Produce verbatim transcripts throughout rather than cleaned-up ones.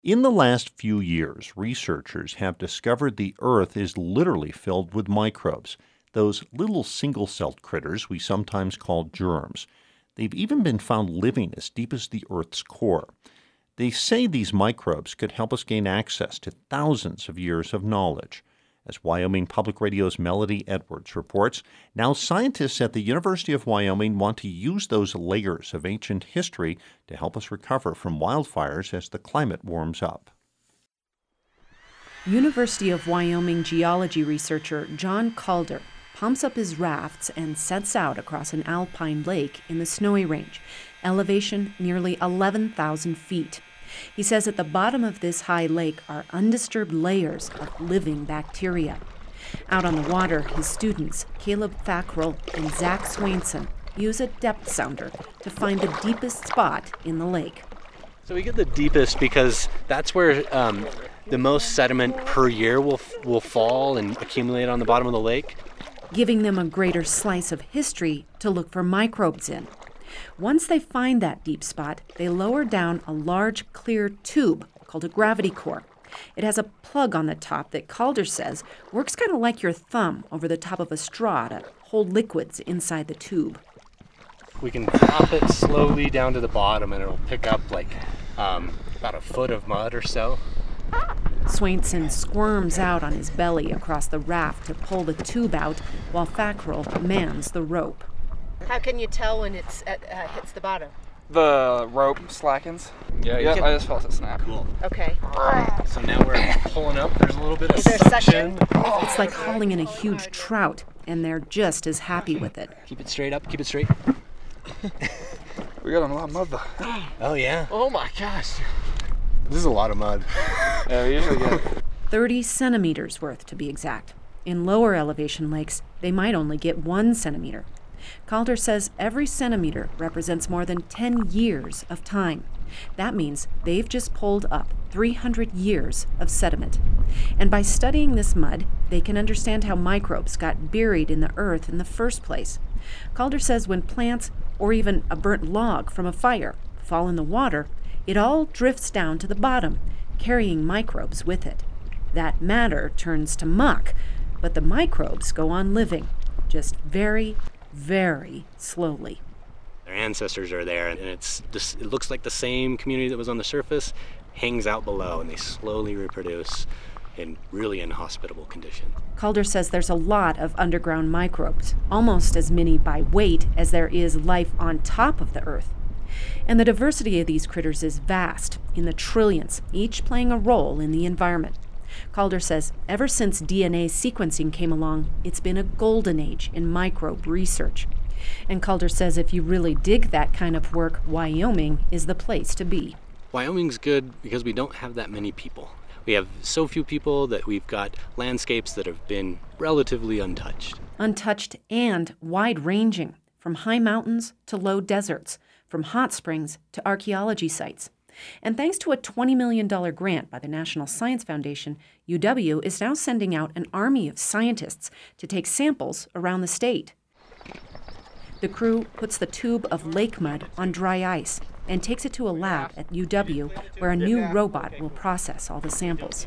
In the last few years, researchers have discovered the Earth is literally filled with microbes, those little single-celled critters we sometimes call germs. They've even been found living as deep as the Earth's core. They say these microbes could help us gain access to thousands of years of knowledge. As Wyoming Public Radio's Melody Edwards reports, now scientists at the University of Wyoming want to use those layers of ancient history to help us recover from wildfires as the climate warms up. University of Wyoming geology researcher John Calder pumps up his rafts and sets out across an alpine lake in the Snowy Range, elevation nearly eleven thousand feet. He says at the bottom of this high lake are undisturbed layers of living bacteria. Out on the water, his students, Caleb Fackrell and Zach Swainson, use a depth sounder to find the deepest spot in the lake. So we get the deepest because that's where um, the most sediment per year will will fall and accumulate on the bottom of the lake, giving them a greater slice of history to look for microbes in. Once they find that deep spot, they lower down a large clear tube called a gravity core. It has a plug on the top that Calder says works kind of like your thumb over the top of a straw to hold liquids inside the tube. We can drop it slowly down to the bottom and it'll pick up like um, about a foot of mud or so. Swainson squirms out on his belly across the raft to pull the tube out while Fackrell mans the rope. How can you tell when it uh, hits the bottom? The rope slackens. Yeah, you yep, can... I just felt it snap. Cool. Okay. So now we're pulling up. There's a little bit of Is there suction. suction? It's like hauling in a huge trout, and they're just as happy with it. Keep it straight up. Keep it straight. We got a lot of mud though. Oh yeah. Oh my gosh. This is a lot of mud. Yeah, we usually get thirty centimeters worth, to be exact. In lower elevation lakes, they might only get one centimeter. Calder says every centimeter represents more than ten years of time. That means they've just pulled up three hundred years of sediment. And by studying this mud, they can understand how microbes got buried in the earth in the first place. Calder says when plants, or even a burnt log from a fire, fall in the water, it all drifts down to the bottom, carrying microbes with it. That matter turns to muck, but the microbes go on living, just very, very slowly. Their ancestors are there, and it's just, it looks like the same community that was on the surface hangs out below, and they slowly reproduce in really inhospitable conditions. Calder says there's a lot of underground microbes, almost as many by weight as there is life on top of the earth. And the diversity of these critters is vast, in the trillions, each playing a role in the environment. Calder says ever since D N A sequencing came along, it's been a golden age in microbe research. And Calder says if you really dig that kind of work, Wyoming is the place to be. Wyoming's good because we don't have that many people. We have so few people that we've got landscapes that have been relatively untouched. Untouched and wide-ranging, from high mountains to low deserts, from hot springs to archaeology sites. And thanks to a twenty million dollars grant by the National Science Foundation, U W is now sending out an army of scientists to take samples around the state. The crew puts the tube of lake mud on dry ice and takes it to a lab at U W where a new robot will process all the samples.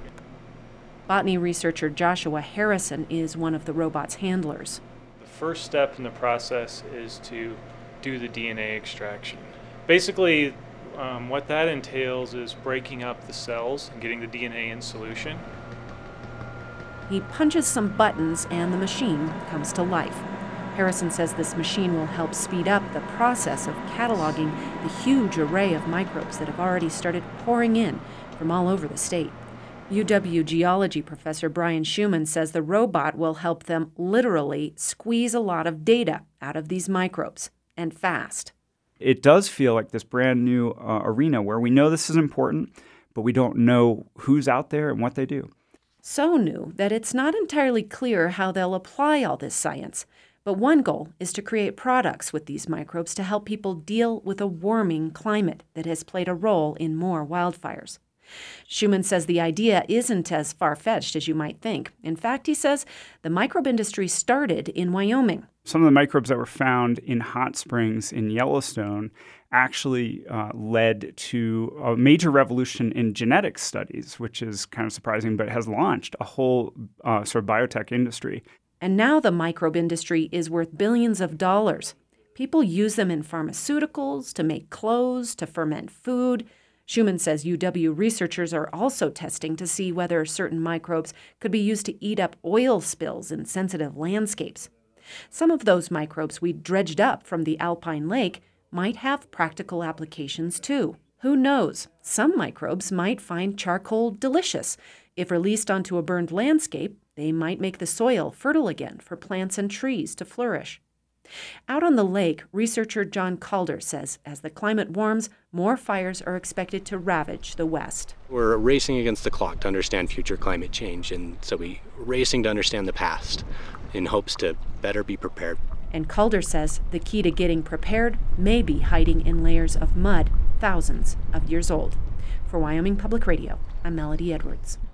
Botany researcher Joshua Harrison is one of the robot's handlers. The first step in the process is to do the D N A extraction. Basically, um, what that entails is breaking up the cells and getting the D N A in solution. He punches some buttons and the machine comes to life. Harrison says this machine will help speed up the process of cataloging the huge array of microbes that have already started pouring in from all over the state. U W geology professor Brian Schumann says the robot will help them literally squeeze a lot of data out of these microbes, and fast. It does feel like this brand new uh, arena where we know this is important, but we don't know who's out there and what they do. So new that it's not entirely clear how they'll apply all this science. But one goal is to create products with these microbes to help people deal with a warming climate that has played a role in more wildfires. Schumann says the idea isn't as far-fetched as you might think. In fact, he says the microbe industry started in Wyoming. Some of the microbes that were found in hot springs in Yellowstone actually uh, led to a major revolution in genetic studies, which is kind of surprising, but has launched a whole uh, sort of biotech industry. And now the microbe industry is worth billions of dollars. People use them in pharmaceuticals, to make clothes, to ferment food. Schumann says U W researchers are also testing to see whether certain microbes could be used to eat up oil spills in sensitive landscapes. Some of those microbes we dredged up from the Alpine Lake might have practical applications too. Who knows? Some microbes might find charcoal delicious. If released onto a burned landscape, they might make the soil fertile again for plants and trees to flourish. Out on the lake, researcher John Calder says as the climate warms, more fires are expected to ravage the West. We're racing against the clock to understand future climate change, and so we're racing to understand the past in hopes to better be prepared. And Calder says the key to getting prepared may be hiding in layers of mud thousands of years old. For Wyoming Public Radio, I'm Melody Edwards.